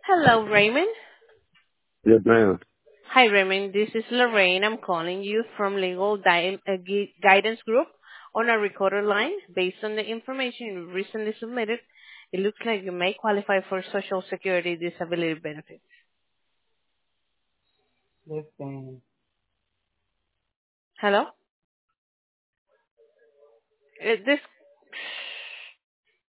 Hello, Raymond. Yes, ma'am. Hi, Raymond. This is Lorraine. I'm calling you from Guidance Group on a recorded line. Based on the information you recently submitted, it looks like you may qualify for Social Security disability benefits. Listen, Hello? This